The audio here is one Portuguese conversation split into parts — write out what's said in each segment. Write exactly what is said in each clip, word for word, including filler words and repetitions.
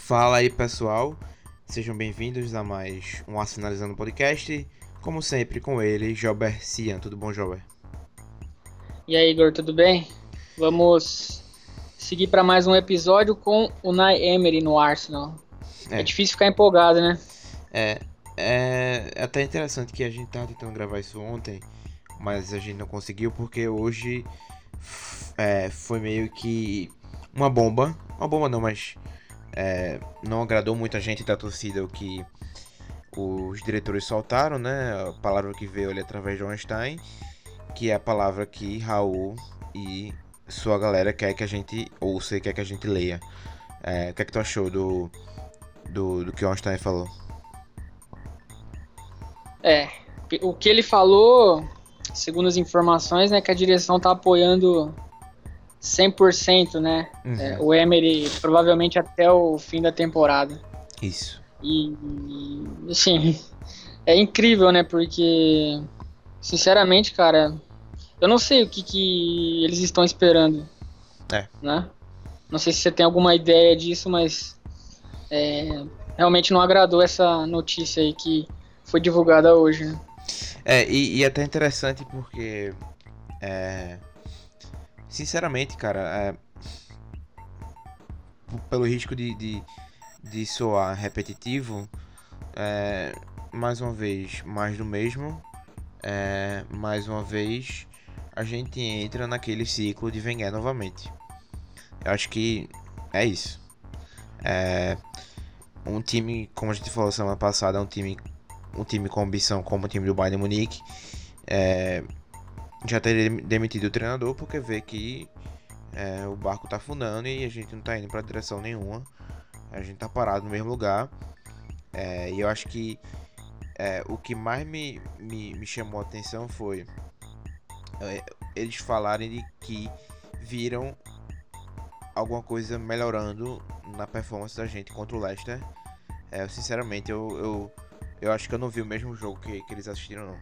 Fala aí, pessoal, sejam bem-vindos a mais um Arsenalizando Podcast, como sempre com ele, Jober Cian. Tudo bom, Jober? E aí, Igor, tudo bem? Vamos seguir para mais um episódio com o Unai Emery no Arsenal. É É, difícil ficar empolgado, né? é, é até interessante que a gente tava tentando gravar isso ontem, mas a gente não conseguiu porque hoje f- é, foi meio que uma bomba, uma bomba não, mas é, não agradou muita gente da torcida o que os diretores soltaram, né? A palavra que veio ali através de Einstein, que é a palavra que Raul e sua galera quer que a gente ouça e quer que a gente leia. É, o que é que tu achou do, do, do que o Einstein falou? É, o que ele falou, segundo as informações, né, que a direção tá apoiando cem por cento, né? É, Uhum, o Emery provavelmente até o fim da temporada. isso. E, e, assim, é incrível, né? Porque, sinceramente, cara, eu não sei o que, que eles estão esperando, É, né? Não sei se você tem alguma ideia disso, mas É, realmente não agradou essa notícia aí que foi divulgada hoje, né? é e, e é até interessante porque, é, sinceramente, cara, é, p- pelo risco de, de, de soar repetitivo, é, mais uma vez, mais do mesmo, é, mais uma vez, a gente entra naquele ciclo de Wenger novamente. Eu acho que é isso. É, um time, como a gente falou semana passada, é um time, um time com ambição como o time do Bayern de Munique. É, já teria demitido o treinador porque vê que é, o barco tá afundando e a gente não tá indo pra direção nenhuma. A gente tá parado no mesmo lugar. É, e eu acho que é, o que mais me, me, me chamou a atenção foi é, eles falarem de que viram alguma coisa melhorando na performance da gente contra o Leicester. É, sinceramente, eu, eu, eu acho que eu não vi o mesmo jogo que, que eles assistiram, não.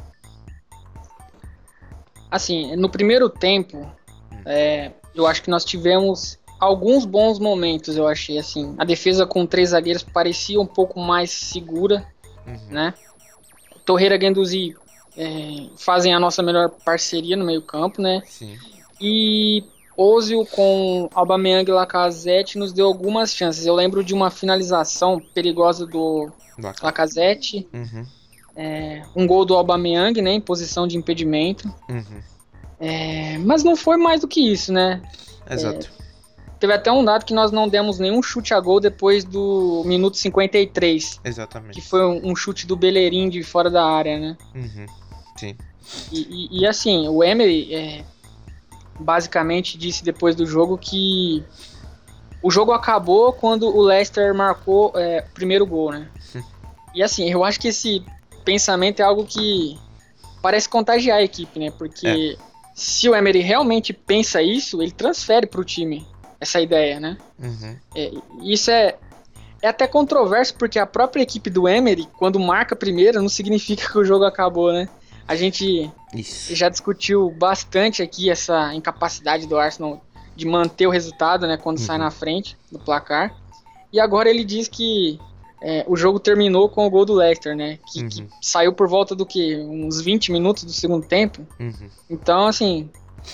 Assim, no primeiro tempo, Hum, é, eu acho que nós tivemos alguns bons momentos, eu achei, assim. A defesa com três zagueiros parecia um pouco mais segura, uhum, né? Torreira e Guendouzi é, fazem a nossa melhor parceria no meio campo, né? sim. E Ozil com Aubameyang e Lacazette nos deu algumas chances. Eu lembro de uma finalização perigosa do Laca. Lacazette, Uhum, um gol do Aubameyang, né, em posição de impedimento. uhum, É, mas não foi mais do que isso, né? exato. Teve até um dado que nós não demos nenhum chute a gol depois do minuto cinquenta e três, que Exatamente. foi um, um chute do Bellerin de fora da área, né? Uhum, sim. E, e, e assim, o Emery é, basicamente disse depois do jogo que o jogo acabou quando o Leicester marcou é, o primeiro gol, né? E assim, eu acho que esse pensamento é algo que parece contagiar a equipe, né? É. Porque se o Emery realmente pensa isso, ele transfere para o time essa ideia, né? Uhum, É, isso é, é até controverso, porque a própria equipe do Emery, quando marca primeiro, não significa que o jogo acabou, né? A gente isso. já discutiu bastante aqui essa incapacidade do Arsenal de manter o resultado, né? Quando sai Uhum, na frente do placar. E agora ele diz que é, o jogo terminou com o gol do Leicester, né? Que, que uhum, saiu por volta do que? Uns vinte minutos do segundo tempo. uhum. Então, assim,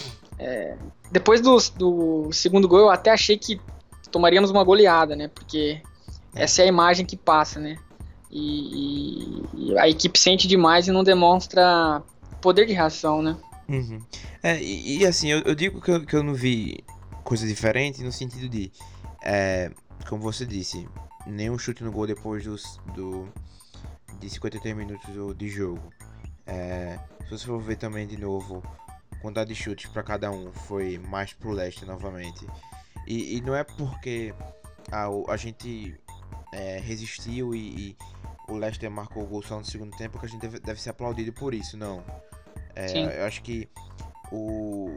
depois do, do segundo gol, eu até achei que tomaríamos uma goleada, né? Porque É. essa é a imagem que passa, né? E, e- e a equipe sente demais e não demonstra poder de reação, né? Uhum. É, e, e assim, eu, eu digo que eu, que eu não vi coisa diferente no sentido de, é, como você disse, nenhum chute no gol depois dos, do, de cinquenta e três minutos do- de jogo. É, se você for ver também de novo, a quantidade de chutes para cada um foi mais pro leste novamente. E, e não é porque a, a gente é, resistiu e, e o Leicester marcou o gol só no segundo tempo que a gente deve, deve ser aplaudido por isso, não. Sim. É, eu acho que o,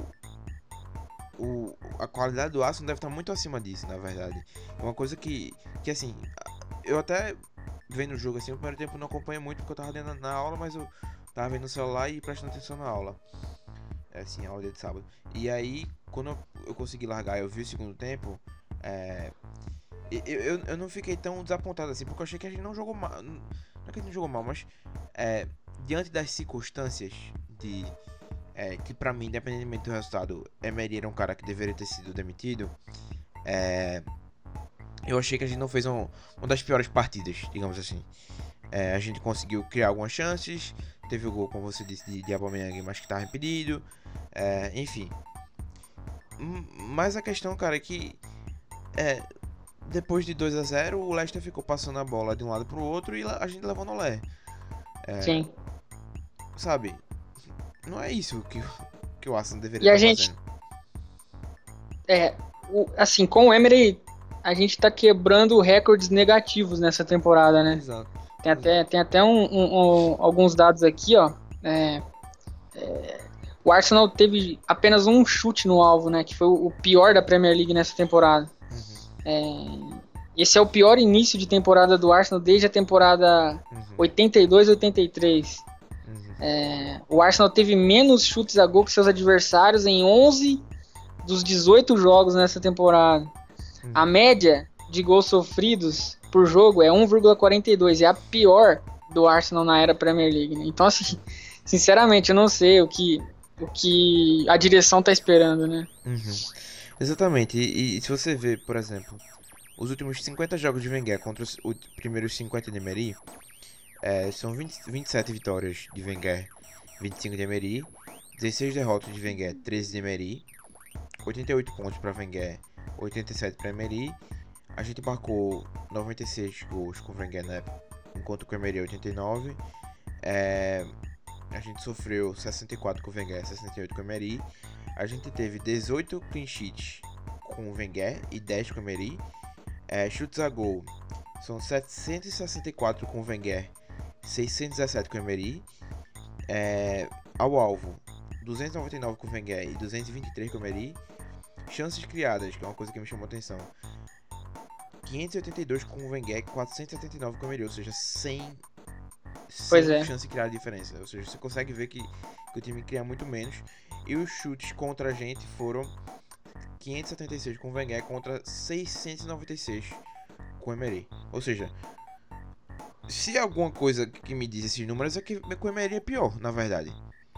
o, a qualidade do Arsenal deve estar muito acima disso, na verdade. É uma coisa que, que assim, eu até vendo o jogo assim, o primeiro tempo eu não acompanho muito porque eu tava dentro na aula, mas eu tava vendo no celular e prestando atenção na aula. É, assim, a aula de sábado. E aí, quando eu, eu consegui largar, eu vi o segundo tempo, é, Eu, eu, eu não fiquei tão desapontado assim, porque eu achei que a gente não jogou mal. Não é que a gente não jogou mal, mas é, diante das circunstâncias de. É, que pra mim, independentemente do resultado, Emery era um cara que deveria ter sido demitido. É, eu achei que a gente não fez um, uma das piores partidas, digamos assim. É, a gente conseguiu criar algumas chances. Teve o gol, como você disse, de, de Aubameyang, mas que estava impedido. É, enfim. Mas a questão, cara, é que é, depois de dois a zero, o Leicester ficou passando a bola de um lado pro outro e a gente levou no Lé. É, Sim. sabe? Não é isso que, que o Arsenal deveria E a estar gente, fazendo. é, o, assim, com o Emery, a gente tá quebrando recordes negativos nessa temporada, né? Exato. Tem Exato. até, tem até um, um, um, alguns dados aqui, ó. É, é, o Arsenal teve apenas um chute no alvo, né? Que foi o pior da Premier League nessa temporada. Uhum. É, esse é o pior início de temporada do Arsenal desde a temporada Uhum. oitenta e dois oitenta e três. Uhum. É, o Arsenal teve menos chutes a gol que seus adversários em onze dos dezoito jogos nessa temporada. Uhum. A média de gols sofridos por jogo é um vírgula quarenta e dois, é a pior do Arsenal na era Premier League, né? Então, assim, sinceramente, eu não sei o que, o que a direção tá esperando, né? Uhum. Exatamente. E, e se você vê, por exemplo, os últimos cinquenta jogos de Wenger contra os, os primeiros cinquenta de Emery, é, são vinte, vinte e sete vitórias de Wenger, vinte e cinco de Emery, dezesseis derrotas de Wenger, treze de Emery, oitenta e oito pontos para Wenger, oitenta e sete para Emery. A gente marcou noventa e seis gols com Wenger, né? Enquanto com Emery oitenta e nove. É, a gente sofreu sessenta e quatro com Wenger, sessenta e oito com Emery. A gente teve dezoito clean sheets com Wenger e dez com Emery. É, chutes a gol são setecentos e sessenta e quatro com Wenger, seiscentos e dezessete com Emery. É, ao alvo, duzentos e noventa e nove com Wenger e duzentos e vinte e três com Emery. Chances criadas, que é uma coisa que me chamou a atenção, quinhentos e oitenta e dois com o Wenger, quatrocentos e setenta e nove com o Emery, ou seja, cem, Pois cem é. chances criadas de diferença. Ou seja, você consegue ver que, que o time cria muito menos. E os chutes contra a gente foram quinhentos e setenta e seis com o Wenger contra seiscentos e noventa e seis com o Emery. Ou seja, se alguma coisa que me diz esses números é que com o Emery é pior, na verdade.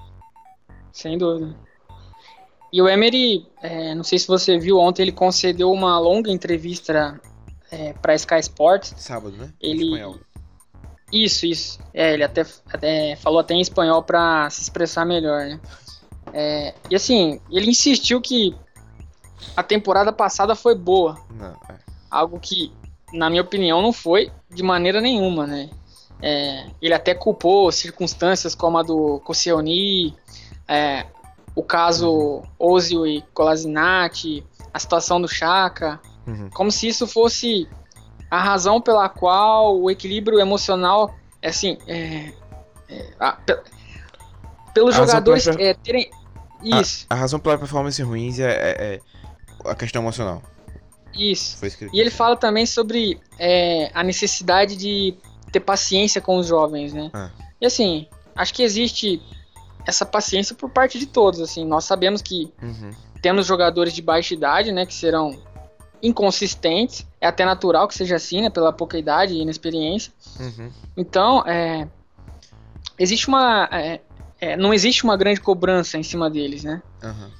Sem dúvida. E o Emery, é, não sei se você viu, ontem ele concedeu uma longa entrevista é, para Sky Sports. Sábado, né? Ele... Em espanhol. Isso, isso. É, ele até, até falou até em espanhol para se expressar melhor, né? É, e assim, ele insistiu que a temporada passada foi boa. Não, é. Algo que, na minha opinião, não foi de maneira nenhuma, né? É, ele até culpou circunstâncias como a do Koscielny, é, o caso Uhum. Ozil e Kolasinac, a situação do Xhaka, Uhum. como se isso fosse a razão pela qual o equilíbrio emocional, assim, é, é, a, pe, pelos A razão jogadores pela- é, terem isso, A, a razão pela performance ruins é, é- é a questão emocional. isso. Foi isso que ele E ele quis dizer. fala também sobre é, a necessidade de ter paciência com os jovens, né? Ah. E assim, acho que existe essa paciência por parte de todos, assim. Nós sabemos que Uhum. temos jogadores de baixa idade, né, que serão inconsistentes. É até natural que seja assim, né, pela pouca idade e inexperiência. Uhum. Então, é, existe uma, é, é, não existe uma grande cobrança em cima deles, né? Uhum.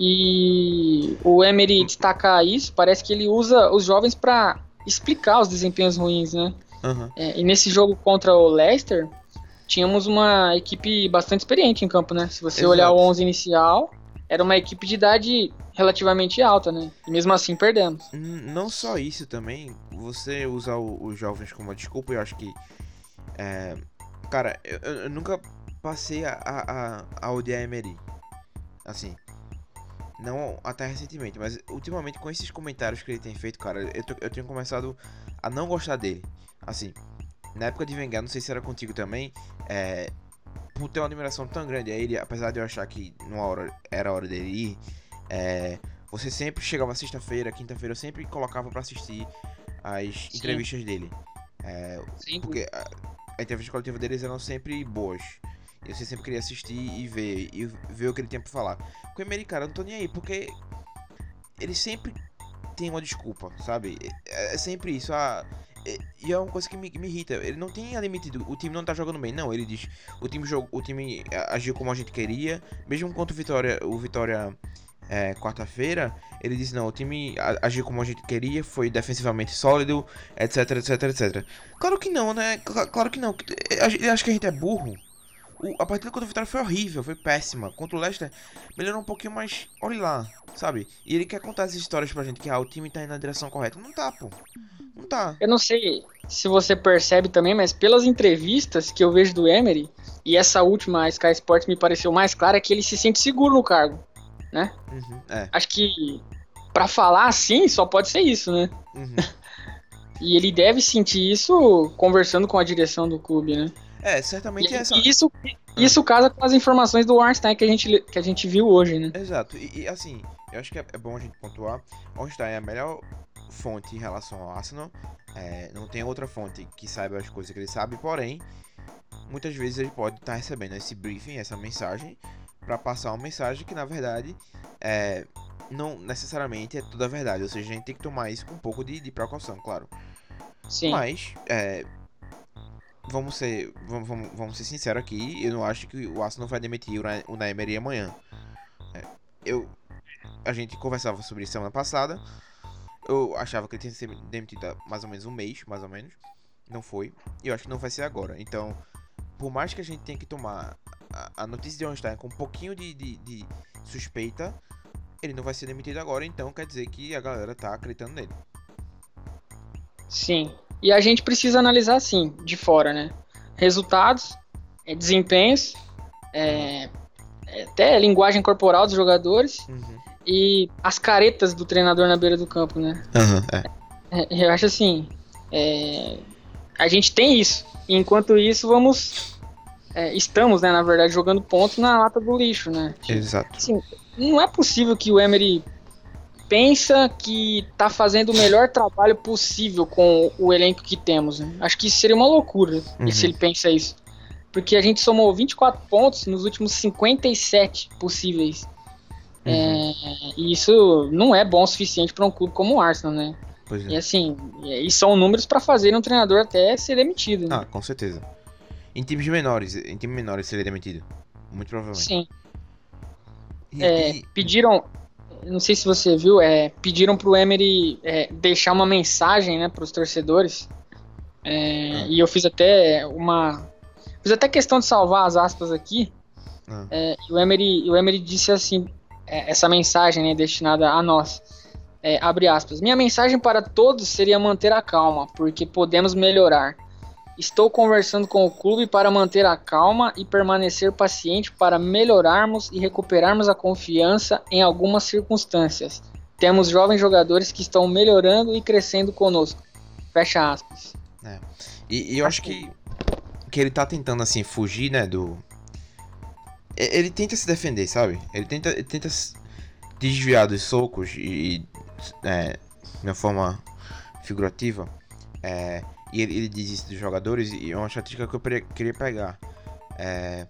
E, e o Emery destacar isso, parece que ele usa os jovens para explicar os desempenhos ruins, né? Uhum. É, e nesse jogo contra o Leicester, tínhamos uma equipe bastante experiente em campo, né? Se você Exato. olhar o onze inicial, era uma equipe de idade relativamente alta, né? E mesmo assim perdemos. N- Não só isso também, você usar o- os jovens como uma desculpa, eu acho que. É, cara, eu, eu- eu nunca passei a, a, a odiar Emery. Assim. Não até recentemente, mas ultimamente com esses comentários que ele tem feito, cara, eu, tô- eu tenho começado a não gostar dele. Assim, na época de Wenger, não sei se era contigo também, é, por ter uma admiração tão grande a ele, apesar de eu achar que numa hora era a hora dele ir, é, você sempre chegava sexta-feira, quinta-feira, eu sempre colocava pra assistir as Sim. entrevistas dele. É, Sim. porque a, a entrevista coletiva deles eram sempre boas. E você sempre queria assistir e ver, e ver o que ele tinha pra falar. Com o Emery, cara, eu não tô nem aí, porque ele sempre tem uma desculpa, sabe? É, é sempre isso, ah, é, e é uma coisa que me, me irrita. Ele não tem admitido, o time não tá jogando bem, não. Ele diz, o time, jog, o time agiu como a gente queria, mesmo contra o Vitória, o Vitória é, quarta-feira, ele disse, não, o time agiu como a gente queria, foi defensivamente sólido, etc, etc, etcétera. Claro que não, né? Claro que não. Ele acha que a gente é burro. O, a partida contra o Vitória foi horrível, foi péssima. Contra o Leicester, melhorou um pouquinho, mas olha lá, sabe? E ele quer contar essas histórias pra gente, que ah, o time tá indo na direção correta. Não tá, pô. Não tá. Eu não sei se você percebe também, mas pelas entrevistas que eu vejo do Emery, e essa última, a Sky Sports, me pareceu mais clara, é que ele se sente seguro no cargo, né? Uhum, é. Acho que pra falar assim, só pode ser isso, né? Uhum. E ele deve sentir isso conversando com a direção do clube, né? É, certamente E, essa... e isso, isso casa com as informações do Ornstein que a gente, que a gente viu hoje, né? Exato, e, e assim, eu acho que é, é bom a gente pontuar, Ornstein é a melhor fonte em relação ao Arsenal, é, não tem outra fonte que saiba as coisas que ele sabe, porém, muitas vezes ele pode estar tá recebendo esse briefing, essa mensagem, para passar uma mensagem que na verdade é, não necessariamente é toda a verdade, ou seja, a gente tem que tomar isso com um pouco de, de precaução, claro. Sim. Mas, é, vamos ser, vamos, vamos, vamos ser sinceros aqui, eu não acho que o Arsenal vai demitir o Unai Emery amanhã. É, eu, a gente conversava sobre isso semana passada, eu achava que ele tinha sido demitido há mais ou menos um mês, mais ou menos, não foi, e eu acho que não vai ser agora. Então, por mais que a gente tenha que tomar a, a notícia de Ornstein com um pouquinho de, de, de suspeita, ele não vai ser demitido agora, então quer dizer que a galera tá acreditando nele. Sim. E a gente precisa analisar assim, de fora, né? Resultados, é, desempenhos, é, é, até linguagem corporal dos jogadores, uhum, e as caretas do treinador na beira do campo, né? Uhum, é. É, eu acho assim, é, a gente tem isso. E enquanto isso, vamos... É, estamos, né, na verdade, jogando pontos na lata do lixo, né? Exato. Assim, não é possível que o Emery pensa que tá fazendo o melhor trabalho possível com o elenco que temos, né? Acho que isso seria uma loucura, uhum, se ele pensa isso. Porque a gente somou vinte e quatro pontos nos últimos cinquenta e sete possíveis. Uhum. É, e isso não é bom o suficiente para um clube como o Arsenal, né? Pois é. E assim, e são números para fazer um treinador até ser demitido, né? Ah, com certeza. Em times menores, em times menores seria demitido. Muito provavelmente. Sim. E, é, e... Pediram, não sei se você viu, é, pediram pro Emery é, deixar uma mensagem, né, pros torcedores. É, ah. E eu fiz até uma... Fiz até questão de salvar as aspas aqui. Ah. É, e o Emery, o Emery disse assim, é, essa mensagem, né, destinada a nós. É, abre aspas. Minha mensagem para todos seria manter a calma, porque podemos melhorar. Estou conversando com o clube para manter a calma e permanecer paciente para melhorarmos e recuperarmos a confiança em algumas circunstâncias. Temos jovens jogadores que estão melhorando e crescendo conosco. Fecha aspas. É. E, e eu acho que, que ele tá tentando assim fugir, né, do... Ele tenta se defender, sabe? Ele tenta, ele tenta desviar dos socos e, é, de uma forma figurativa, é... E ele, ele diz isso dos jogadores, e é uma estatística que eu queria pegar. É,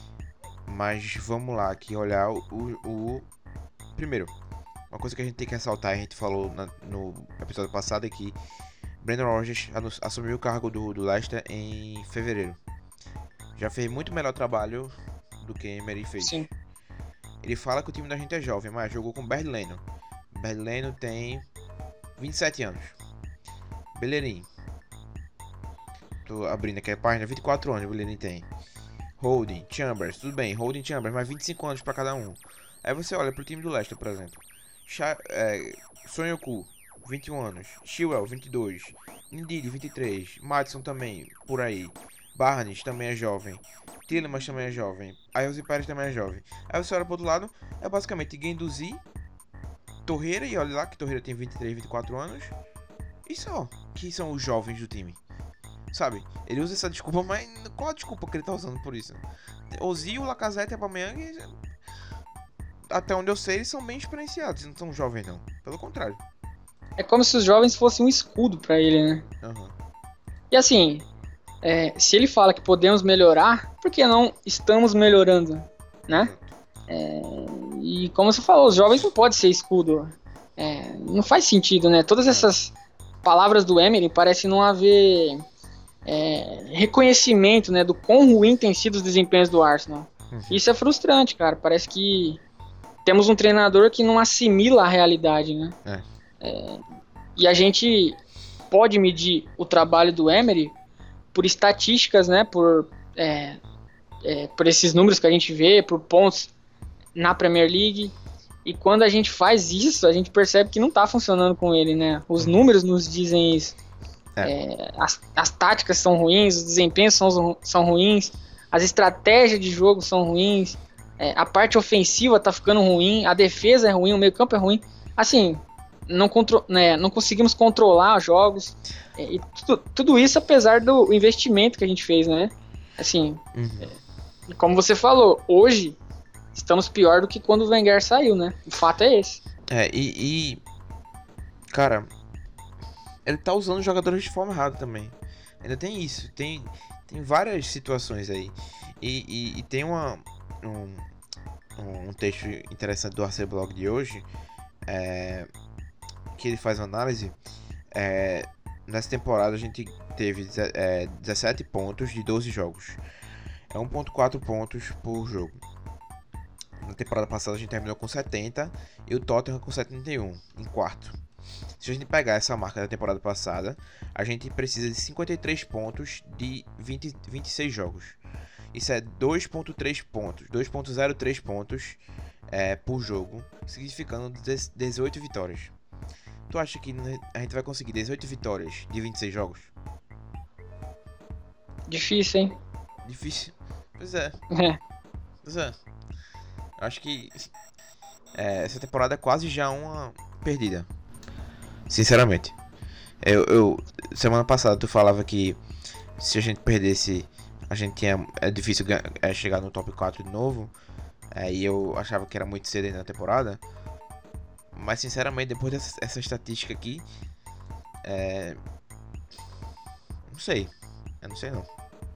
mas vamos lá, aqui olhar o, o, o... Primeiro, uma coisa que a gente tem que ressaltar, a gente falou na, no episódio passado, é que Brendan Rodgers assumiu o cargo do, do Leicester em fevereiro. Já fez muito melhor trabalho do que Emery fez. Sim. Ele fala que o time da gente é jovem, mas jogou com Bernd Leno. Bernd Leno tem vinte e sete anos. Bellerin. Tô abrindo aqui a página, vinte e quatro anos o Bellerin tem. Holding, Chambers, tudo bem, Holding, Chambers, mas vinte e cinco anos pra cada um. Aí você olha pro time do Leicester, por exemplo. Cha é, Sonhoku, vinte e um anos. Chilwell, vinte e dois. Ndidi, vinte e três. Maddison também, por aí. Barnes também é jovem. Tielemans também é jovem. Ayoze Pérez também é jovem. Aí você olha pro outro lado, é basicamente Guendouzi, Torreira, e olha lá que Torreira tem vinte e três, vinte e quatro anos. E só, que são os jovens do time. Sabe? Ele usa essa desculpa, mas qual a desculpa que ele tá usando por isso? Ozil, Lacazette e Aubameyang, até onde eu sei, eles são bem experienciados, não são jovens não. Pelo contrário. É como se os jovens fossem um escudo pra ele, né? Uhum. E assim, é, se ele fala que podemos melhorar, por que não estamos melhorando, né? É, e como você falou, os jovens não podem ser escudo. É, não faz sentido, né? Todas essas palavras do Emery parecem não haver é, reconhecimento, né, do quão ruim tem sido os desempenhos do Arsenal. Uhum. Isso é frustrante, cara. Parece que temos um treinador que não assimila a realidade, né? É. É, e a gente pode medir o trabalho do Emery por estatísticas, né? Por, é, é, por esses números que a gente vê, por pontos na Premier League. E quando a gente faz isso, a gente percebe que não tá funcionando com ele, né? Os uhum. números nos dizem isso. É. É, as, as táticas são ruins, os desempenhos são, são ruins, as estratégias de jogo são ruins, é, a parte ofensiva tá ficando ruim, a defesa é ruim, o meio campo é ruim. Assim, não, contro- né, não conseguimos controlar os jogos. É, e tudo, tudo isso apesar do investimento que a gente fez, né? Assim, uhum. é, como você falou, hoje estamos pior do que quando o Wenger saiu, né? O fato é esse. É, e... e... Cara, ele tá usando os jogadores de forma errada também. Ainda tem isso. Tem, tem várias situações aí. E, e, e tem uma, um, um texto interessante do Arceblog de hoje, é, que ele faz uma análise. É, nessa temporada a gente teve é, dezessete pontos de doze jogos. É um vírgula quatro pontos por jogo. Na temporada passada a gente terminou com setenta e o Tottenham com setenta e um, em quarto. Se a gente pegar essa marca da temporada passada, a gente precisa de cinquenta e três pontos de vinte, vinte e seis jogos. Isso é dois vírgula três pontos, dois vírgula zero três pontos é, por jogo, significando dezoito vitórias. Tu acha que a gente vai conseguir dezoito vitórias de vinte e seis jogos? Difícil, hein? Difícil? Pois é. É. Pois é. Acho que é, essa temporada é quase já uma perdida. Sinceramente. Eu, eu semana passada tu falava que se a gente perdesse, a gente tinha, é difícil é, chegar no top quatro de novo. É, e eu achava que era muito cedo ainda na temporada. Mas sinceramente, depois dessa essa estatística aqui, é, não sei. Eu não sei não.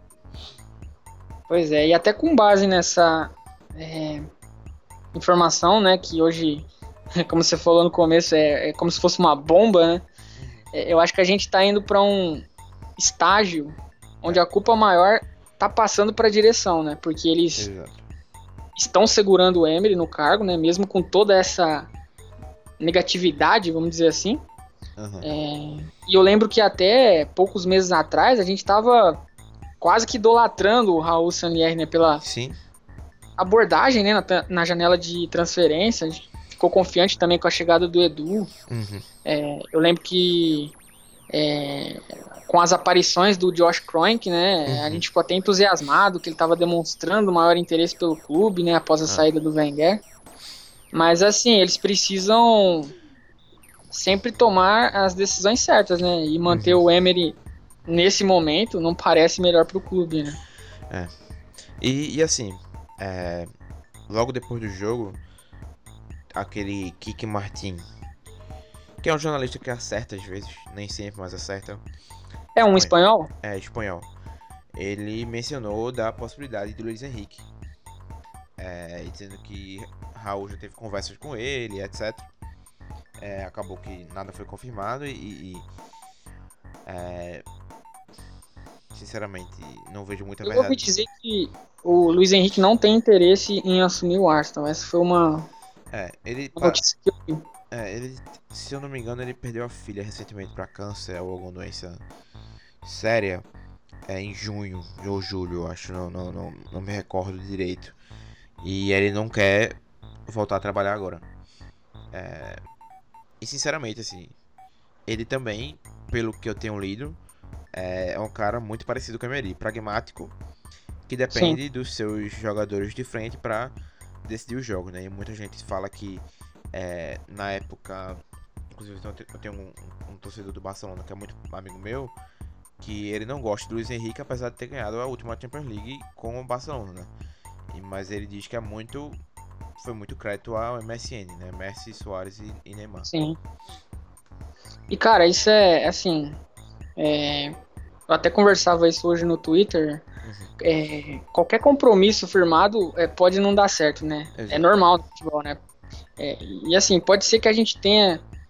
Pois é, e até com base nessa é, informação, né, que hoje, como você falou no começo, é, é como se fosse uma bomba, né? É, eu acho que a gente tá indo para um estágio onde a culpa maior tá passando para a direção, né? Porque eles Exato. estão segurando o Emery no cargo, né? Mesmo com toda essa negatividade, vamos dizer assim. Uhum. É, e eu lembro que até poucos meses atrás a gente tava quase que idolatrando o Raul Sanllier, né? Pela Sim. abordagem, né? Na, na janela de transferência. A gente ficou confiante também com a chegada do Edu. Uhum. É, eu lembro que é, com as aparições do Josh Kroenke, né? Uhum. A gente ficou até entusiasmado que ele estava demonstrando maior interesse pelo clube, né? Após a uhum. saída do Wenger. Mas assim, eles precisam sempre tomar as decisões certas, né? E manter uhum. o Emery nesse momento não parece melhor pro clube, né? É. E, e assim, é, logo depois do jogo, aquele Kike Martin, que é um jornalista que acerta às vezes, nem sempre, mas acerta. É um espanhol? É, espanhol. Ele mencionou da possibilidade de Luiz Henrique. É, dizendo que Raul já teve conversas com ele, etcétera. É, acabou que nada foi confirmado e, e é, sinceramente não vejo muita verdade. Eu ouvi dizer que o Luiz Henrique não tem interesse em assumir o Arsenal. Essa foi uma, é, ele, uma notícia que eu vi. É, ele, se eu não me engano, ele perdeu a filha recentemente para câncer ou alguma doença séria, é, em junho ou julho, eu acho, não, não, não, não me recordo direito. E ele não quer voltar a trabalhar agora. É, e sinceramente, assim, ele também, pelo que eu tenho lido, é, é um cara muito parecido com o Emery, pragmático, que depende Sim. dos seus jogadores de frente para decidir o jogo, né? E muita gente fala que é, na época, inclusive eu tenho um, um torcedor do Barcelona que é muito amigo meu, que ele não gosta do Luiz Henrique, apesar de ter ganhado a última Champions League com o Barcelona, né? E, mas ele diz que é muito, foi muito crédito ao M S N, né? Messi, Suárez e, e Neymar. Sim. E cara, isso é assim, é, eu até conversava isso hoje no Twitter. Uhum. É, qualquer compromisso firmado é, pode não dar certo, né? Exato. É normal no futebol, né? É, e assim, pode ser que a gente tenha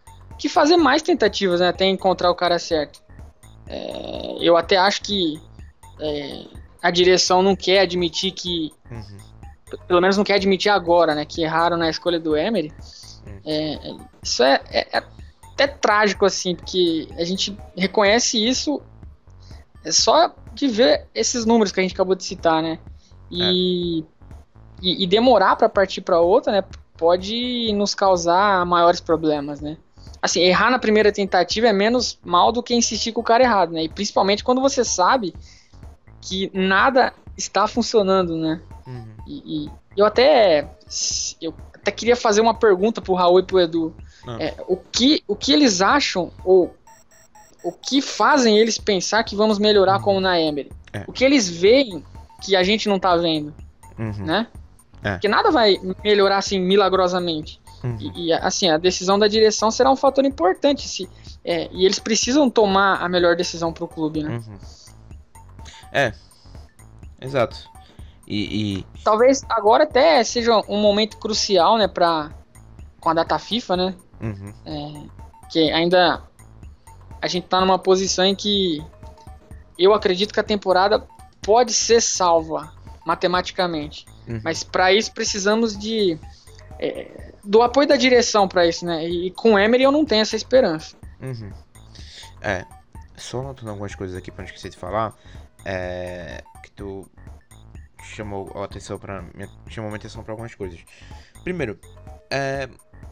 que fazer mais tentativas, né, até encontrar o cara certo. É, eu até acho que é, a direção não quer admitir que, uhum. pelo menos não quer admitir agora, né, que erraram na escolha do Emery. Uhum. É, isso é, é, é até trágico, assim, porque a gente reconhece isso é só de ver esses números que a gente acabou de citar, né? E, é. e, e demorar para partir para outra, né? Pode nos causar maiores problemas, né? Assim, errar na primeira tentativa é menos mal do que insistir com o cara errado, né? E principalmente quando você sabe que nada está funcionando, né? Uhum. E, e eu até eu até queria fazer uma pergunta pro Raul e pro Edu. É, o, que, o que eles acham ou o que fazem eles pensar que vamos melhorar uhum. como na Emery? É. O que eles veem que a gente não tá vendo, uhum. né? É. Porque nada vai melhorar assim milagrosamente. Uhum. E, e assim, a decisão da direção será um fator importante. Se, é, e eles precisam tomar a melhor decisão pro clube, né? Uhum. É, exato. E, e... Talvez agora até seja um momento crucial, né, pra, com a data FIFA, né? Uhum. É, que ainda a gente tá numa posição em que eu acredito que a temporada pode ser salva matematicamente. Uhum. Mas para isso precisamos de é, do apoio da direção para isso, né? E, e com o Emery eu não tenho essa esperança. Uhum. É, só notando algumas coisas aqui pra não esquecer de falar, é, que tu chamou a atenção para chamou minha atenção para algumas coisas. Primeiro, é,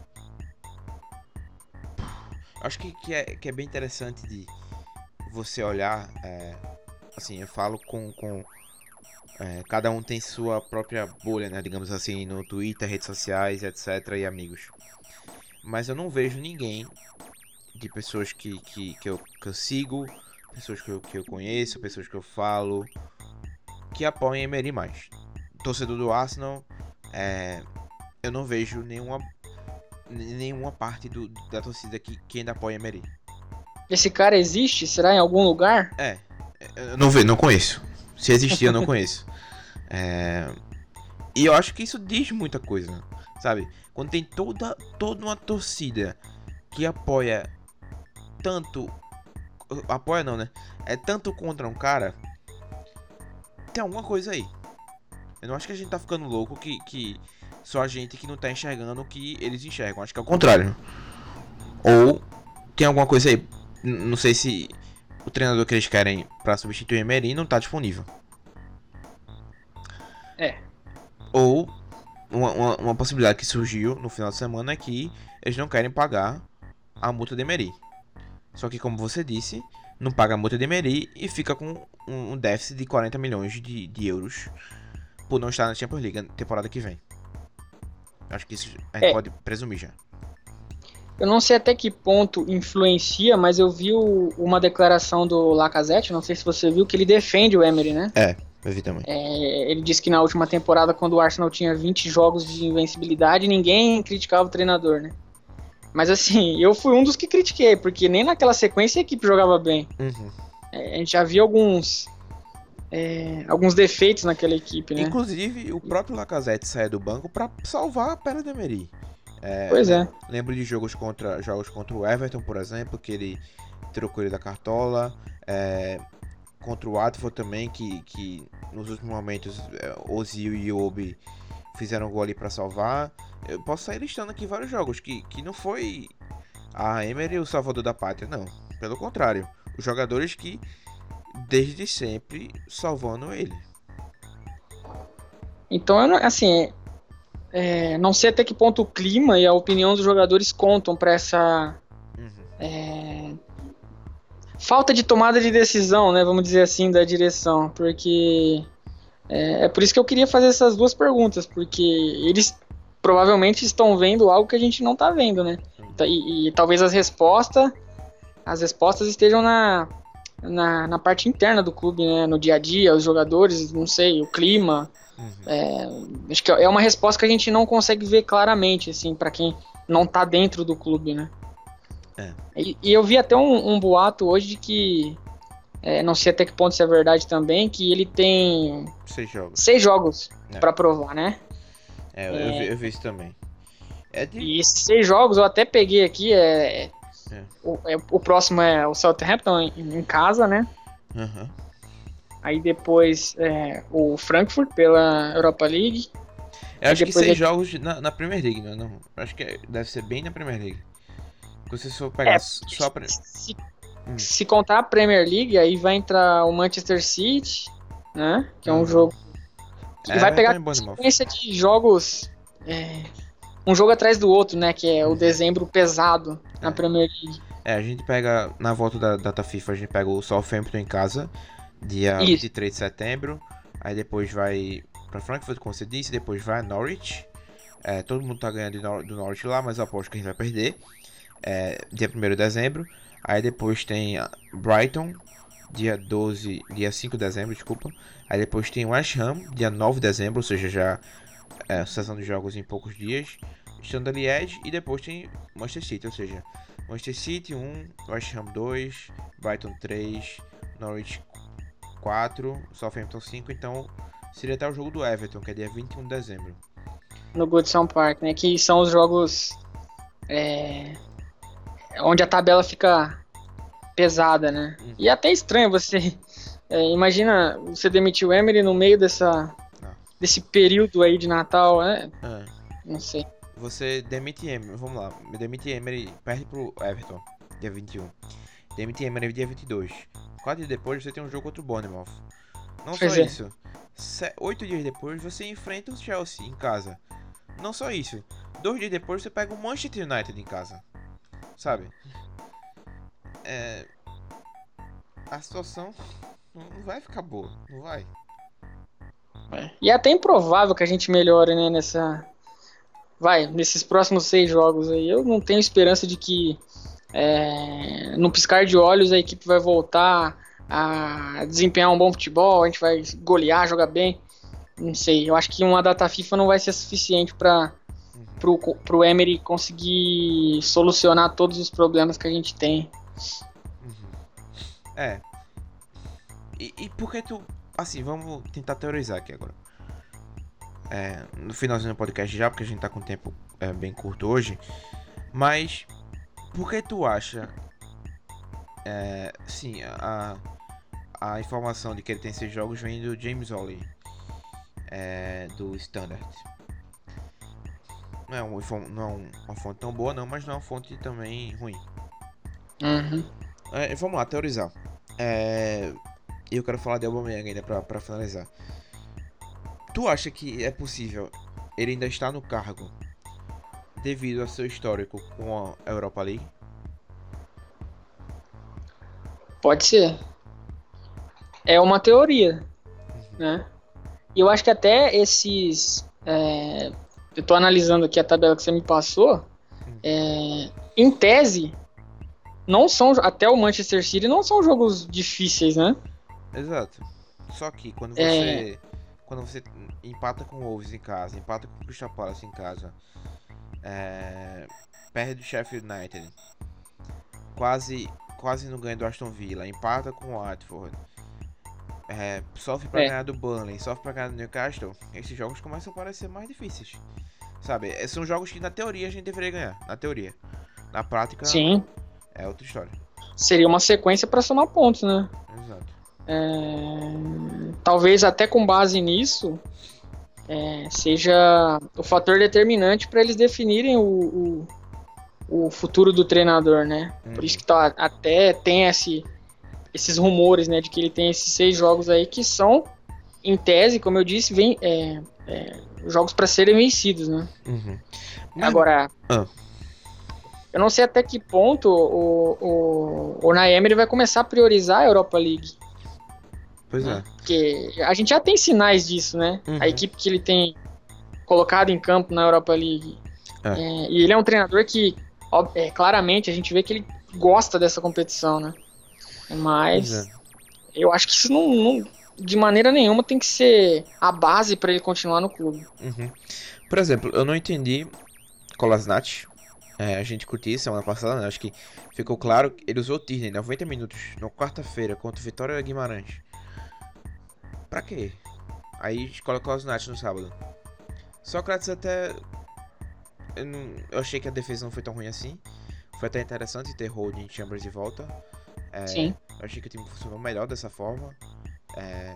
acho que, que, é, que é bem interessante de você olhar, é, assim, eu falo com, com é, cada um tem sua própria bolha, né, digamos assim, no Twitter, redes sociais, etc, e amigos. Mas eu não vejo ninguém de pessoas que, que, que, eu, que eu sigo, pessoas que eu, que eu conheço, pessoas que eu falo, que apoiem Emery mais. Torcedor do Arsenal, é, eu não vejo nenhuma nenhuma parte do, da torcida que, que ainda apoia Emery. Esse cara existe? Será em algum lugar? É, eu não vejo, não conheço. Se existir, eu não conheço. É, e eu acho que isso diz muita coisa, sabe? Quando tem toda, toda uma torcida que apoia tanto... Apoia não, né? É tanto contra um cara, tem alguma coisa aí. Eu não acho que a gente tá ficando louco que... que só a gente que não tá enxergando o que eles enxergam. Acho que é o contrário. Ou tem alguma coisa aí. N- não sei se o treinador que eles querem pra substituir o Emery não tá disponível. É. Ou uma, uma, uma possibilidade que surgiu no final de semana é que eles não querem pagar a multa de Emery. Só que, como você disse, não paga a multa de Emery e fica com um, um déficit de quarenta milhões de, de euros por não estar na Champions League na temporada que vem. Acho que isso a gente é. pode presumir já. Eu não sei até que ponto influencia, mas eu vi o, uma declaração do Lacazette, não sei se você viu, que ele defende o Emery, né? É, eu vi também. É, ele disse que na última temporada, quando o Arsenal tinha vinte jogos de invencibilidade, ninguém criticava o treinador, né? Mas assim, eu fui um dos que critiquei, porque nem naquela sequência a equipe jogava bem. Uhum. É, a gente já viu alguns... É, alguns defeitos naquela equipe, né? Inclusive, o próprio Lacazette saiu do banco para salvar a perna de Emery. É, pois é. Lembro de jogos contra, jogos contra o Everton, por exemplo, que ele trocou ele da cartola. É, contra o Watford também, que, que nos últimos momentos é, Ozil e Obi fizeram um gol ali para salvar. Eu posso sair listando aqui vários jogos que, que não foi a Emery o salvador da pátria, não. Pelo contrário, os jogadores que desde sempre salvando ele. Então, eu não, assim, é, não sei até que ponto o clima e a opinião dos jogadores contam para essa uhum. é, falta de tomada de decisão, né, vamos dizer assim, da direção, porque é, é por isso que eu queria fazer essas duas perguntas, porque eles provavelmente estão vendo algo que a gente não está vendo, né, uhum. e, e talvez as respostas as respostas estejam na Na, na parte interna do clube, né? No dia a dia, os jogadores, não sei, o clima. Uhum. É, acho que é uma resposta que a gente não consegue ver claramente, assim, para quem não tá dentro do clube, né? É. E, e eu vi até um, um boato hoje de que, é, não sei até que ponto isso é verdade também, que ele tem seis jogos, seis jogos é. para provar, né? É, eu, é, eu, vi, eu vi isso também. É de... E esses seis jogos eu até peguei aqui, é... É. O, é, o próximo é o Southampton em, em casa, né? Uhum. Aí depois é, o Frankfurt pela Europa League. Eu Aí acho que depois seis é, jogos na, na Premier League, não, é não. Eu acho que é- deve ser bem na Premier League. Se você for pegar é só a. Pre- se, Hum. se contar a Premier League, aí vai entrar o Manchester City, né? Que é um Uhum. jogo. E vai Everton pegar e a Bournemouth. sequência de jogos. É, um jogo atrás do outro, né? Que é o Uhum. dezembro pesado na É. Premier League. É, a gente pega, na volta da data FIFA, a gente pega o Southampton em casa, dia vinte Isso. e três de setembro. Aí depois vai pra Frankfurt, como você disse, depois vai a Norwich. É, todo mundo tá ganhando do Nor- do Norwich lá, mas eu aposto que a gente vai perder. É, dia primeiro de dezembro. Aí depois tem a Brighton, dia doze, dia cinco de dezembro, desculpa. Aí depois tem West Ham, dia nove de dezembro, ou seja, já é, sucessão de jogos em poucos dias. Standard Liège e depois tem Manchester City, ou seja, Manchester City um, West Ham dois, Brighton três, Norwich quatro, Southampton cinco, então seria até o jogo do Everton, que é dia vinte e um de dezembro. No Goodson Park, né? Que são os jogos é, onde a tabela fica pesada, né? Uhum. E é até estranho você. É, imagina você demitir o Emery no meio dessa, Ah. desse período aí de Natal, né? Ah. Não sei. Você demite Emery, vamos lá, demite Emery, perde pro Everton, dia vinte e um. Demite Emery dia vinte e dois. Quatro dias depois você tem um jogo contra o Bournemouth. Não Pois só é. isso, se- oito dias depois você enfrenta o Chelsea em casa. Não só isso, dois dias depois você pega o Manchester United em casa. Sabe? É... A situação não não vai ficar boa, não vai. E é até improvável que a gente melhore, né? Nessa. Vai, nesses próximos seis jogos aí. Eu não tenho esperança de que é, no piscar de olhos a equipe vai voltar a desempenhar um bom futebol, a gente vai golear, jogar bem. Não sei, eu acho que uma data FIFA não vai ser suficiente para Uhum. pro, pro Emery conseguir solucionar todos os problemas que a gente tem. Uhum. É. E, e por que tu. Assim, vamos tentar teorizar aqui agora. É, no finalzinho do podcast já, porque a gente tá com um tempo é, bem curto hoje. Mas por que tu acha? É, sim, a, a informação de que ele tem esses jogos vem do James Ollie, é, do Standard. Não é, um, não é uma fonte tão boa, não, mas não é uma fonte também ruim. Uhum. É, vamos lá, teorizar. É, eu quero falar de Aubameyang ainda pra, pra finalizar. Tu acha que é possível ele ainda estar no cargo devido ao seu histórico com a Europa League? Pode ser. É uma teoria, né? E eu acho que até esses. É, eu tô analisando aqui a tabela que você me passou. É, em tese, não são. Até o Manchester City não são jogos difíceis, né? Exato. Só que quando É, você quando você empata com o Wolves em casa, empata com o Crystal Palace em casa, é, perde do Sheffield United, quase quase não ganha do Aston Villa, empata com o Watford, é, sofre pra é, ganhar do Burnley, sofre pra ganhar do Newcastle, esses jogos começam a parecer mais difíceis. Sabe? É, são jogos que na teoria a gente deveria ganhar, na teoria. Na prática sim. é outra história. Seria uma sequência para somar pontos, né? Exato. É, talvez até com base nisso é, seja o fator determinante para eles definirem o, o, o futuro do treinador, né? Uhum. Por isso que tá, até tem esse, esses rumores, né, de que ele tem esses seis jogos aí que são, em tese, como eu disse, vem, é, é, jogos para serem vencidos, né? Uhum. Mas... Agora, ah. eu não sei até que ponto o, o, o Unai Emery vai começar a priorizar a Europa League. Pois né? é. Porque a gente já tem sinais disso, né? Uhum. A equipe que ele tem colocado em campo na Europa League. É. É, e ele é um treinador que, ó, é, claramente, a gente vê que ele gosta dessa competição, né? Mas Pois é. eu acho que isso não, não, de maneira nenhuma, tem que ser a base para ele continuar no clube. Uhum. Por exemplo, eu não entendi Kolasinac. É, a gente curtiu semana passada, né? Acho que ficou claro que ele usou o Tierney noventa minutos na quarta-feira contra o Vitória Guimarães. Pra quê? Aí escolhe o Kolasinac no sábado. Sócrates até... Eu, não... eu achei que a defesa não foi tão ruim assim. foi até interessante ter Holding e Chambers de volta. É, Sim. Eu achei que o time funcionou melhor dessa forma. É,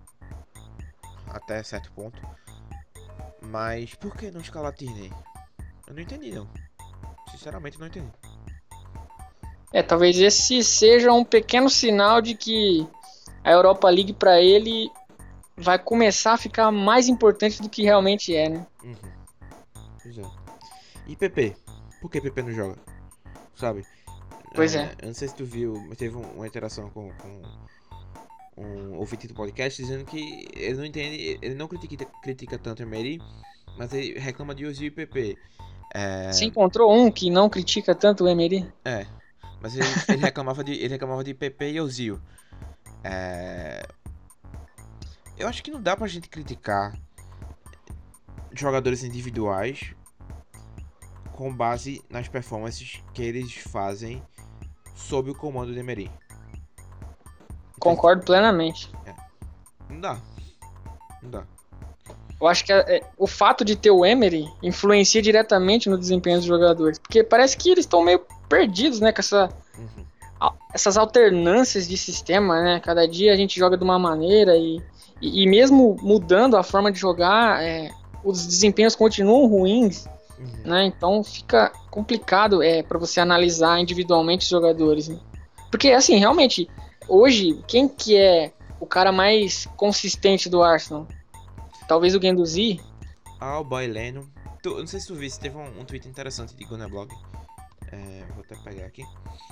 até certo ponto. Mas por que não escalar Tierney? Eu não entendi, não. Sinceramente, não entendi. É, talvez esse seja um pequeno sinal de que a Europa League para ele vai começar a ficar mais importante do que realmente é, né? Uhum. Pois é. E P P? Por que P P não joga? Sabe? Pois É, é. eu não sei se tu viu, mas teve um- uma interação com, com um ouvinte do podcast dizendo que ele não entende, ele não critica, critica tanto o Emery, mas ele reclama de Ozil e P P. Você É, encontrou um que não critica tanto o Emery? é, mas ele, ele reclamava de ele reclamava de P P e Ozil. É, eu acho que não dá pra gente criticar jogadores individuais com base nas performances que eles fazem sob o comando de Emery. Concordo plenamente. Não dá. Não dá. Eu acho que é, o fato de ter o Emery influencia diretamente no desempenho dos jogadores. Porque parece que eles estão meio perdidos, né? Com essa, Uhum. essas alternâncias de sistema, né? Cada dia a gente joga de uma maneira e, e, e mesmo mudando a forma de jogar, é, os desempenhos continuam ruins, Uhum. né? Então fica complicado é, para você analisar individualmente os jogadores, né? Porque, assim, realmente, hoje, quem que é o cara mais consistente do Arsenal? Talvez o Guendouzi. Ah, o Boy Leno. Tu, eu não sei se tu viu, teve um, um tweet interessante de Gunnar Blog. É, vou até pegar aqui.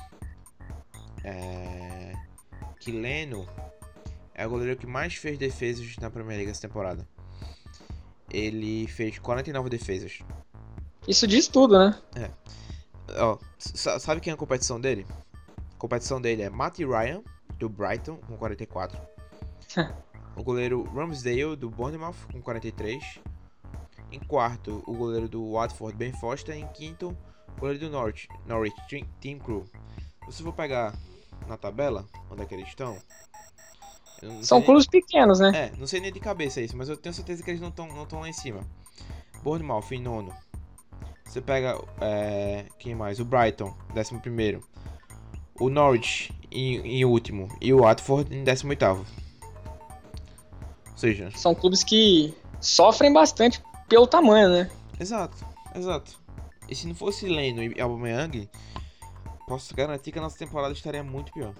É, que Leno é o goleiro que mais fez defesas na Premier League essa temporada. Ele fez quarenta e nove defesas. Isso diz tudo, né? É. Ó, sabe quem é a competição dele? A competição dele é Matty Ryan, do Brighton, com quarenta e quatro. O goleiro Ramsdale, do Bournemouth, com quarenta e três. Em quarto, o goleiro do Watford, Ben Foster. Em quinto, o goleiro do Norwich, Norwich Tim Crew. Se você for pegar na tabela, onde é que eles estão... São clubes nem... pequenos, né? É, não sei nem de cabeça isso, mas eu tenho certeza que eles não estão não estão lá em cima. Bournemouth em nono. Você pega, é, quem mais? O Brighton, décimo primeiro. O Norwich em, em último. E o Watford em décimo oitavo. Ou seja... São clubes que sofrem bastante pelo tamanho, né? Exato, exato. E se não fosse Leno e Aubameyang, posso garantir que a nossa temporada estaria muito pior.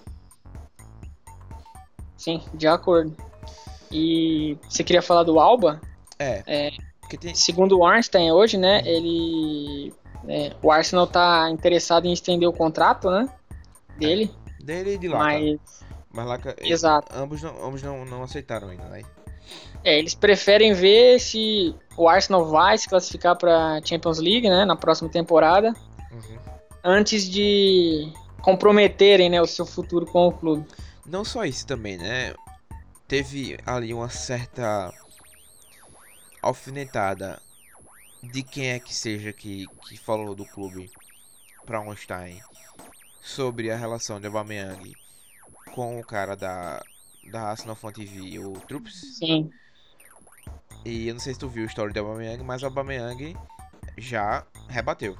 Sim, de acordo. E você queria falar do Alba? É. é porque tem... Segundo o Arnstein hoje, né? Uhum. Ele... É, o Arsenal tá interessado em estender o contrato, né? Dele. É, dele e de Laca. Mas... Mas Laca... Exato. Ambos, não, ambos não, não aceitaram ainda, né? É, eles preferem ver se o Arsenal vai se classificar para Champions League, né, na próxima temporada, uhum. antes de comprometerem, né, o seu futuro com o clube. Não só isso também, né? Teve ali uma certa alfinetada de quem é que seja que, que falou do clube para Einstein sobre a relação de Aubameyang com o cara da da Arsenal Fan T V, o Troops. Sim. E eu não sei se tu viu o story do Aubameyang, mas o Aubameyang já rebateu.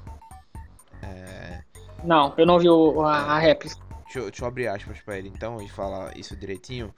É... Não, eu não vi o, a, a réplica. Deixa eu, deixa eu abrir aspas pra ele então e falar isso direitinho.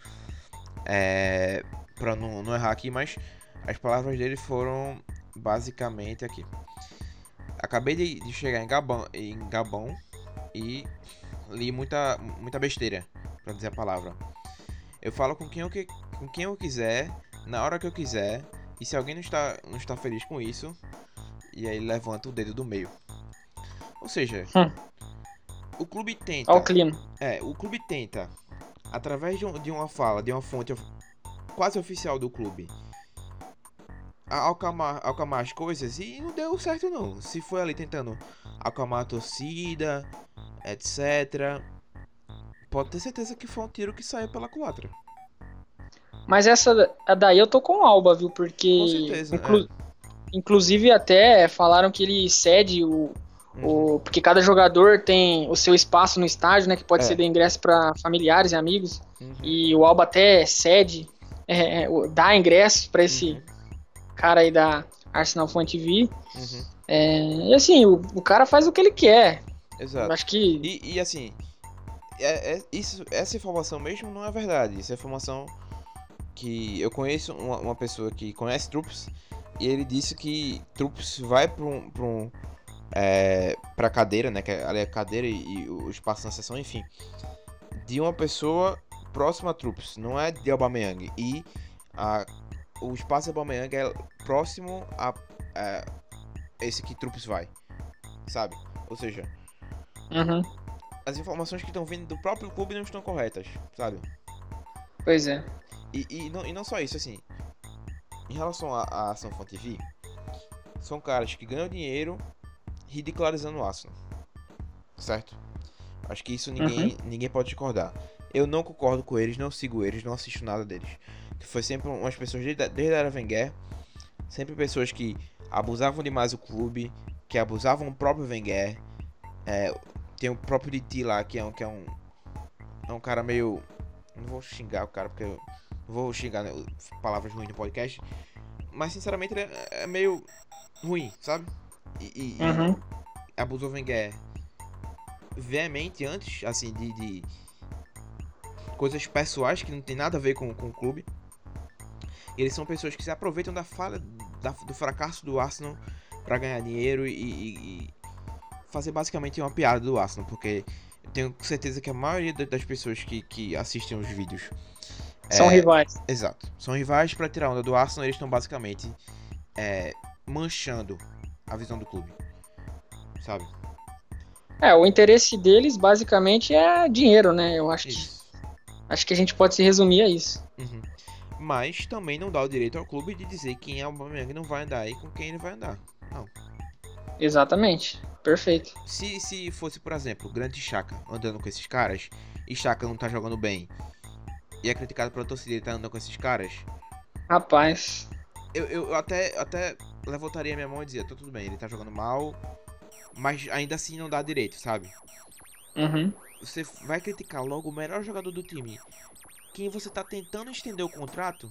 É... Pra não, não errar aqui, mas as palavras dele foram basicamente aqui. Acabei de, de chegar em Gabão, em Gabão e li muita, muita besteira, pra dizer a palavra. Eu falo com quem eu, que, com quem eu quiser, na hora que eu quiser, e se alguém não está, não está feliz com isso, e aí levanta o dedo do meio. Ou seja, hum. o clube tenta... Olha o clima. É, o clube tenta, através de, um, de uma fala, de uma fonte of, quase oficial do clube, acalmar, acalmar as coisas, e não deu certo não. Se foi ali tentando acalmar a torcida, etcétera, pode ter certeza que foi um tiro que saiu pela culatra. Mas essa daí eu tô com o Alba, viu? Porque... Com certeza, inclu- é. Inclusive até falaram que ele cede o... Uhum. o porque cada jogador tem o seu espaço no estádio, né? Que pode é. ser de ingresso para familiares e amigos. Uhum. E o Alba até cede, é, dá ingresso para esse uhum. cara aí da Arsenal Fan T V. Uhum. É, e assim, o, o cara faz o que ele quer. Eu exato. acho que. E, e assim, é, é- isso, essa informação mesmo não é verdade. Essa informação que eu conheço uma, uma pessoa que conhece Troops e ele disse que Troops vai para um, pra um é, pra cadeira, né? Que é, ali é a cadeira e, e o espaço na sessão, enfim, de uma pessoa próxima a Troops, não é de Aubameyang. E a, o espaço de Aubameyang é próximo a, a esse que Troops vai, sabe? Ou seja, Uhum, as informações que estão vindo do próprio clube não estão corretas, sabe? pois é. E, e, não, e não só isso, assim, em relação à à Ação Fan T V, são caras que ganham dinheiro ridicularizando o Arsenal, certo? Acho que isso Uhum. ninguém, ninguém pode discordar. Eu não concordo com eles, não sigo eles, não assisto nada deles. Que foi sempre umas pessoas desde, desde a era Wenger, sempre pessoas que abusavam demais o clube, que abusavam o próprio Wenger. É, tem o próprio Diti lá, que é um, que é um, é um cara meio. Não vou xingar o cara, porque eu não vou xingar, né, palavras ruins no podcast. Mas sinceramente ele é, é meio ruim, sabe? E, e, e Uhum. abusou o Wenger veemente antes, assim, de, de coisas pessoais que não tem nada a ver com, com o clube. E eles são pessoas que se aproveitam da falha, da, do fracasso do Arsenal para ganhar dinheiro e, e, e fazer basicamente uma piada do Arsenal, porque eu tenho certeza que a maioria das pessoas que, que assistem os vídeos São é rivais. exato, são rivais para tirar onda do Arsenal. Eles estão basicamente é, manchando a visão do clube, sabe? É, o interesse deles basicamente é dinheiro, né? Eu acho que Isso. acho que a gente pode se resumir a isso. Uhum. Mas também não dá o direito ao clube de dizer quem é o Aubameyang não vai andar e com quem ele vai andar. Não. Exatamente. Perfeito. Se, se fosse, por exemplo, o grande Chaka andando com esses caras e Chaka não tá jogando bem e é criticado pela torcida e tá andando com esses caras, Rapaz. eu, eu até, até levantaria minha mão e dizia: tá tudo bem, ele tá jogando mal, mas ainda assim não dá direito, sabe? Uhum. Você vai criticar logo o melhor jogador do time, quem você tá tentando estender o contrato.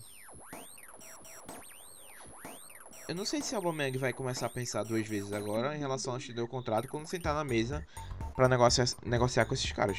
Eu não sei se o Aubameyang vai começar a pensar duas vezes agora em relação a estender o contrato quando sentar na mesa pra negociar, negociar com esses caras.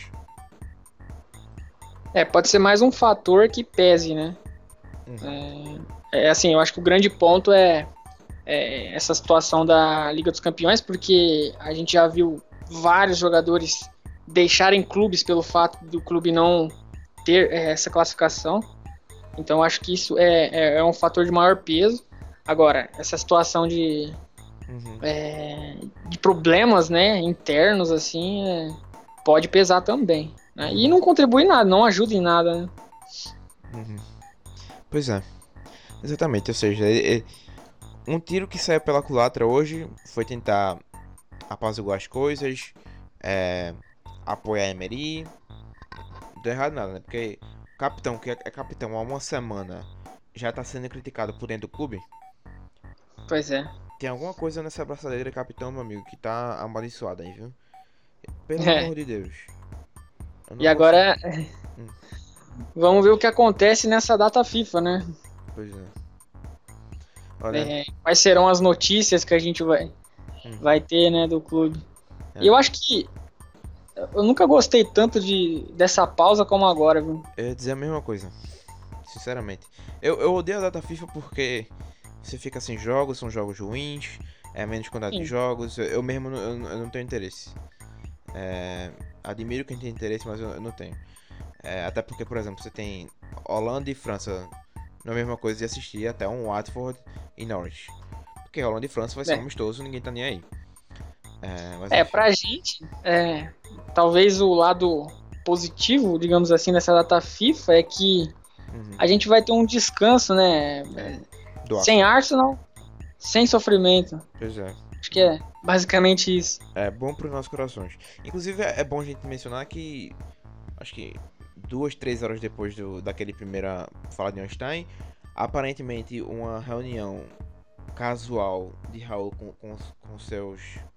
É, pode ser mais um fator que pese, né? Uhum. É assim, eu acho que o grande ponto é, é essa situação da Liga dos Campeões, porque a gente já viu vários jogadores deixarem clubes pelo fato do clube não ter é, essa classificação. Então eu acho que isso é, é, é um fator de maior peso. Agora, essa situação de, Uhum. é, de problemas, né, internos, assim, é, pode pesar também. Né? E Uhum. não contribui em nada, não ajuda em nada, né? Uhum. Pois é, exatamente. Ou seja, é- é- um tiro que saiu pela culatra hoje foi tentar apaziguar as coisas, é, apoiar a Emery. Não deu errado nada, né? Porque o capitão, que é é capitão há uma semana, já tá sendo criticado por dentro do clube. Pois é. Tem alguma coisa nessa braçadeira, capitão, meu amigo, que tá amaldiçoada aí, viu? Pelo É. amor de Deus. Eu E não consigo. agora Hum, vamos ver o que acontece nessa data FIFA, né? pois é. Olha. É, quais serão as notícias que a gente vai, Hum, vai ter, né, do clube. E é. eu acho que eu nunca gostei tanto de, dessa pausa como agora, viu? Eu ia dizer a mesma coisa. Sinceramente. Eu, eu odeio a data FIFA porque você fica sem jogos, são jogos ruins, é menos quantidade de Sim. jogos. Eu, eu mesmo não- eu, eu não tenho interesse. É, admiro quem tem interesse, mas eu, eu não tenho. É, até porque, por exemplo, você tem Holanda e França na mesma coisa de assistir até um Watford e Norwich. Porque Holanda e França vai ser um É, amistoso, ninguém tá nem aí. É, mas é enfim. pra gente, é, talvez o lado positivo, digamos assim, dessa data FIFA é que Uhum, a gente vai ter um descanso, né? é, do Sem Arsenal. Arsenal, sem sofrimento. Pois é. Acho que é basicamente isso. É bom para os nossos corações. Inclusive, é é bom a gente mencionar que, acho que duas, três horas depois do, daquele primeira fala de Einstein, aparentemente uma reunião casual de Raul com, com, com seus,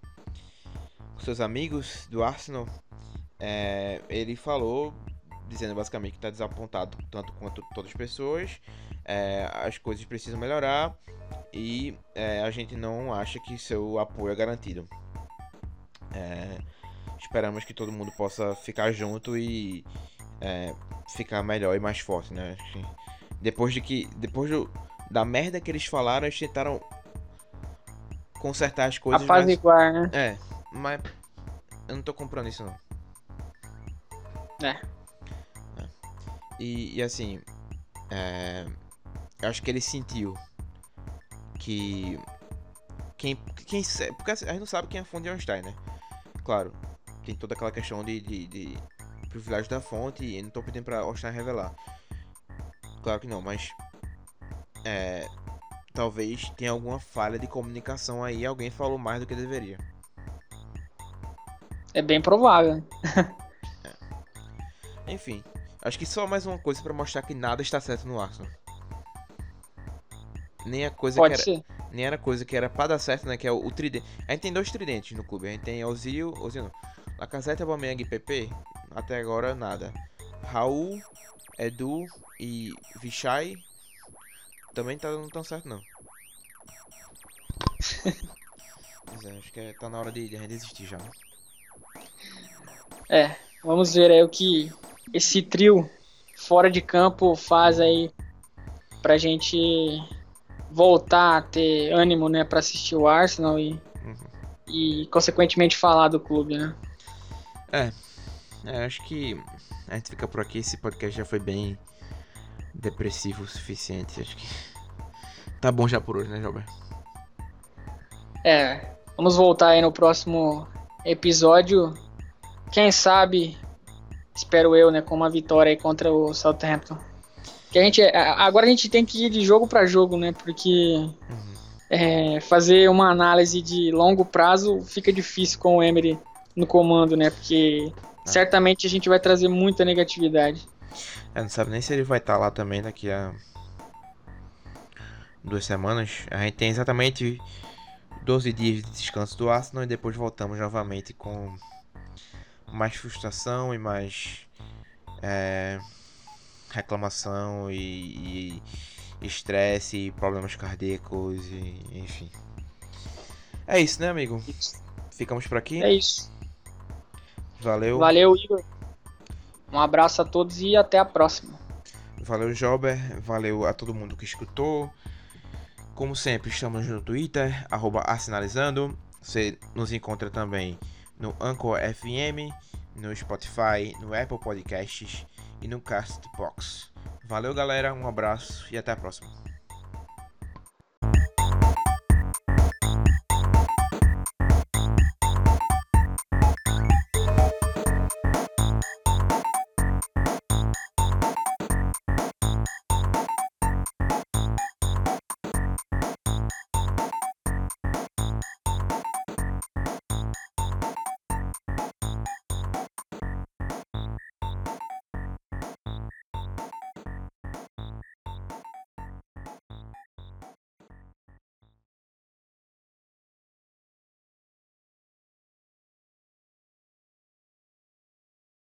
com seus amigos do Arsenal, é, ele falou, dizendo basicamente que está desapontado tanto quanto todas as pessoas, é, as coisas precisam melhorar e é, a gente não acha que seu apoio é garantido. É, esperamos que todo mundo possa ficar junto e é, ficar melhor e mais forte, né? Depois de que. Depois do, da merda que eles falaram, eles tentaram consertar as coisas, apaziguar, mas. né? É, mas eu não tô comprando isso não. É. É. E, e assim, é, eu acho que ele sentiu que quem, quem porque a gente não sabe quem é a fonte de Einstein, né? Claro, tem toda aquela questão de, de, de privilégio da fonte e não tô pedindo pra Einstein revelar. Claro que não, mas é, talvez tenha alguma falha de comunicação aí, alguém falou mais do que deveria. É bem provável. Enfim, acho que só mais uma coisa pra mostrar que nada está certo no Arsenal. Nem a coisa Pode que era, ser. nem era coisa que era pra dar certo, né? Que é o, o tridente. A gente tem dois tridentes no clube. A gente tem Ozil, Ozil não. Lacazette, Aubameyang e P P. Até agora nada. Raul, Edu e Vichai também tá não tão certo não. Mas é, acho que é, tá na hora de, de a gente desistir já, né? É. Vamos ver aí o que esse trio fora de campo faz aí pra gente voltar a ter ânimo, né, pra assistir o Arsenal e, Uhum. e consequentemente falar do clube, né? É, é, acho que a gente fica por aqui. Esse podcast já foi bem depressivo o suficiente. Acho que tá bom já por hoje, né, Jober? É, vamos voltar aí no próximo episódio. Quem sabe, espero eu, né, com uma vitória aí contra o Southampton. Que a gente, agora a gente tem que ir de jogo para jogo, né? Porque Uhum. é, fazer uma análise de longo prazo fica difícil com o Emery no comando, né? Porque Ah. certamente a gente vai trazer muita negatividade. Eu não sabe nem se ele vai estar lá também daqui a duas semanas. A gente tem exatamente doze dias de descanso do Arsenal e depois voltamos novamente com mais frustração e mais é, reclamação e estresse e, e problemas cardíacos e enfim. É isso, né, amigo? Ficamos por aqui. É isso. Valeu. Valeu, Igor. Um abraço a todos e até a próxima. Valeu, Jober. Valeu a todo mundo que escutou. Como sempre, estamos no Twitter, arroba Arsenalizando. Você nos encontra também no Anchor F M, no Spotify, no Apple Podcasts e no Castbox. Valeu, galera. Um abraço e até a próxima.